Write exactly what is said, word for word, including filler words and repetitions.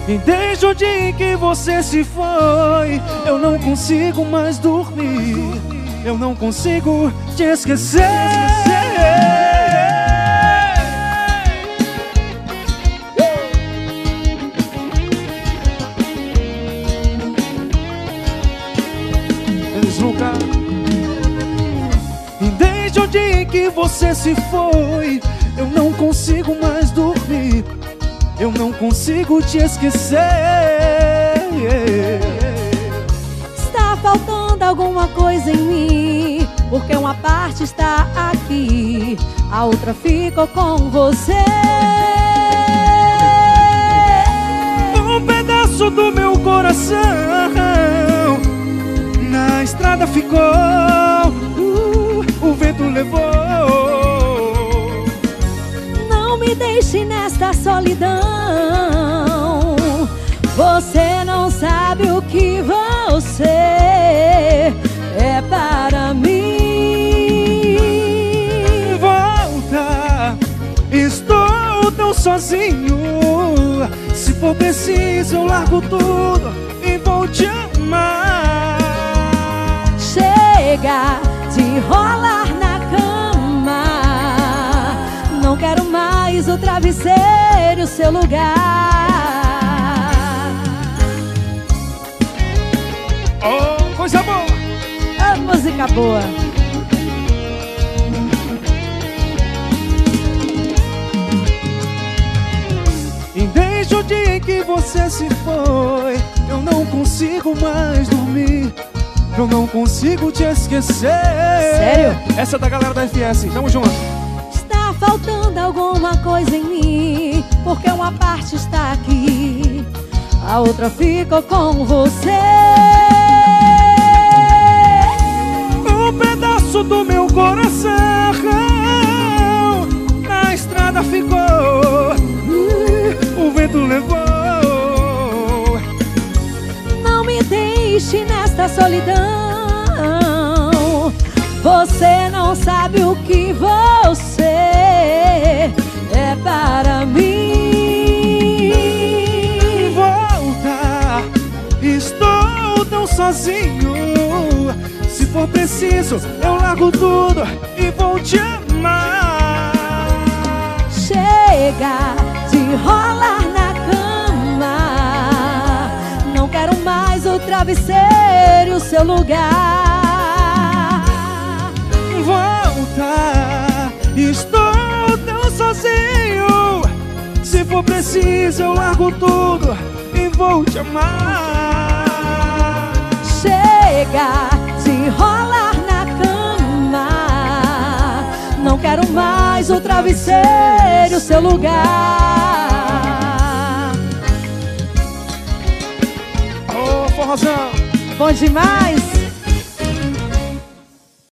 E desde o dia em que você se foi, eu não consigo mais dormir. Eu não consigo te esquecer. Eles nunca. E desde o dia em que você se foi, eu não consigo mais dormir. Eu não consigo te esquecer. Está faltando alguma coisa em mim, porque uma parte está aqui, a outra ficou com você. Um pedaço do meu coração na estrada ficou, uh, o vento levou. Não me deixe nesta solidão. Você não sabe o que você é para mim. Volta, estou tão sozinho. Se for preciso eu largo tudo e vou te amar. Chega de rolar na cama, não quero mais o travesseiro, o seu lugar. Oh, coisa boa! A música boa. E desde o dia em que você se foi, eu não consigo mais dormir. Eu não consigo te esquecer. Sério? Essa é da galera da F S, tamo junto. Está faltando alguma coisa em mim, porque uma parte está aqui, a outra ficou com você. Um pedaço do meu coração na estrada ficou, o vento levou. Não me deixe nesta solidão. Você não sabe o que você é para mim. Volta, estou tão sozinho. Se for preciso, eu largo tudo e vou te amar. Chega de rolar na cama, não quero mais o travesseiro, o seu lugar. Volta, estou tão sozinho. Se for preciso, eu largo tudo e vou te amar. Chega de rolar na cama, não quero mais o travesseiro, o seu lugar. Ô, forrozão! Bom demais!